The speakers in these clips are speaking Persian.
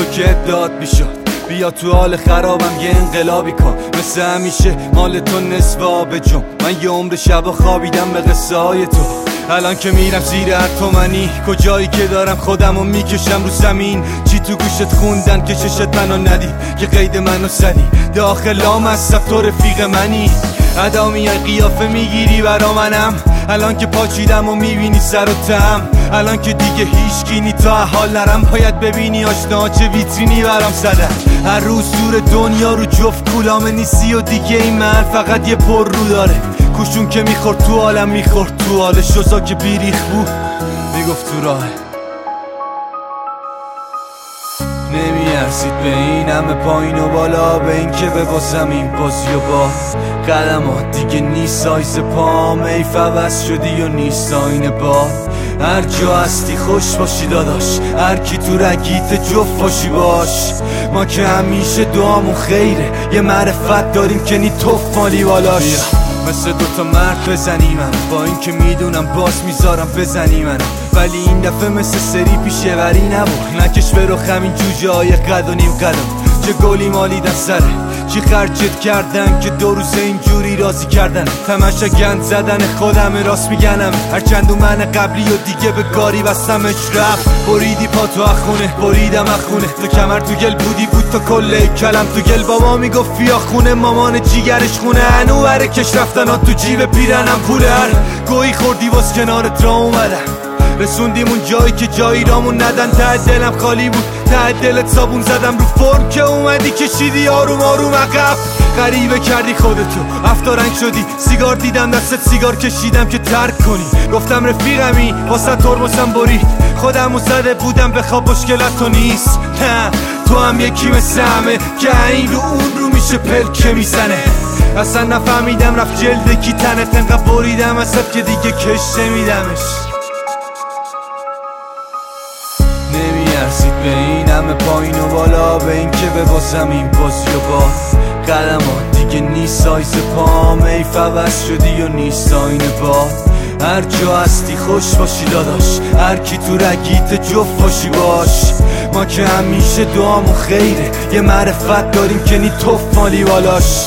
که داد بیشد. بیا تو حال خرابم یه انقلابی کن، مثل همیشه مال تو نصف آبجم. من یه عمر شبا خوابیدم به قصه های تو. الان که میرم زیر هر تومنی، کجایی که دارم خودمو میکشم رو زمین. چی تو گوشت خوندن که چشت منو ندی، که قید منو زدی داخلام از تو رفیق منی. ادا میای قیافه میگیری برا منم، الان که پاچیدم و میبینی سر و تم. الان که دیگه هیچ نی تا حال نرم، باید ببینی آشنا چه ویترینی برام زدن. هر روز دور دنیا رو جفت کولامه نیستی و دیگه این من فقط یه پر رو داره. کوشون که میخورد تو عالم میخورد تو حال شوزا که بیریخ بود میگفت تو راه. نمیارسید به این همه پایین و بالا، به این که ببازم این بازی و با قدمات دیگه نیست سایز پام. ای فوز شدی و نیست آینه باد. هر جا هستی خوش باشی داداش، هر کی تو رگیت جفت باشی باش. ما که همیشه دعامون خیره، یه معرفت داریم که نی توف مالی بالاش. مثل دوتا مرد بزنی من، با این که میدونم باز میذارم بزنی من، ولی این دفعه مثل سری پیشه وری نبود. نکش به رخم این جوجه های قد و نیم قدم، چه گلی مالیدن سره، چی خرجت کردن که دو روز اینجوری راضی کردن. تماشا گند زدن خودم راست میگنم، هرچند من قبلی و دیگه به کاری بستمش رفت. بریدی پا تو اخونه بریدم اخونه، تو کمر تو گل بودی بود تا کل کلم تو گل. بابا میگفت فیا خونه، مامان جیگرش خونه، هنو بره کش رفتن تو جیب پیرنم پوله. هر گویی خوردی واس کنارت را اومدم، رسوندیم اون جایی که جایی رامون ندن. ته دلم خالی بود، ته دلت صابون زدم رو فرم که اومدی کشیدی آروم آروم عقب. غریبه کردی خودتو افتا شدی، سیگار دیدم دستت سیگار کشیدم که ترک کنی. گفتم رفیقمی واسه ترمزم برید، خودمو زده بودم بخواب مشکلت نیست. نه تو هم یکی مثل همه که این رو اون رو میشه پلکه میزنه. اصلا نفهمیدم رفت جلد کی تنت، انقدر بریدم ازت که دیگه کش نمیدمش. نمیارسید به این همه پایین و بالا، به این که ببازم این بازی و با قدمات دیگه نیست سایز پام. ای فوز شدی و نیست آینه باد. هر جا هستی خوش باشی داداش، هر کی تو رگیت جفت باشی باش. ما که همیشه دعامون خیره، یه معرفت داریم که نی توف مالی بالاش.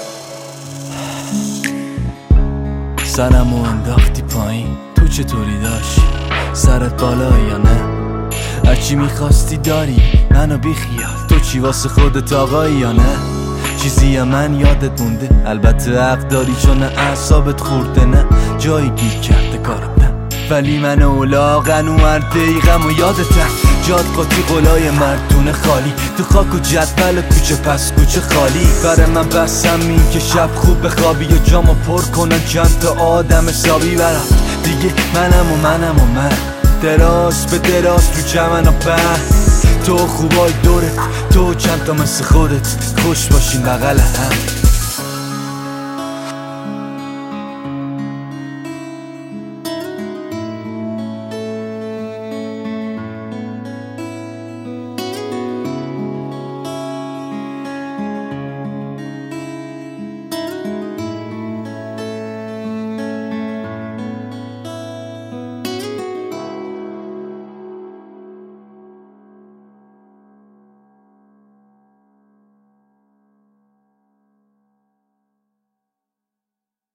سرمو انداختی پایین، تو چطوری داشتی؟ سرت بالا یا نه؟ هرچی میخواستی داری، منو بیخیال. تو چی واسه خودت آقایی یا نه؟ چیزی من یادت مونده؟ البته حق داری چون اعصابت خورده. نه جایی گیر کرده کارت نه، ولی من اولاغن و هر دقیقم و یادتم. جاد قاطی قلای مردونه خالی، تو خاک و جدول کوچه پس کوچه خالی. برای من بسم این که شب خوب بخوابی و جامو پر کنن چند تا آدم حسابی برم. دیگه منم و من دراز به دراز تو چمن و پهن. تو خوبای دورت، تو چند تا مثل خودت، خوش باشین بغل هم.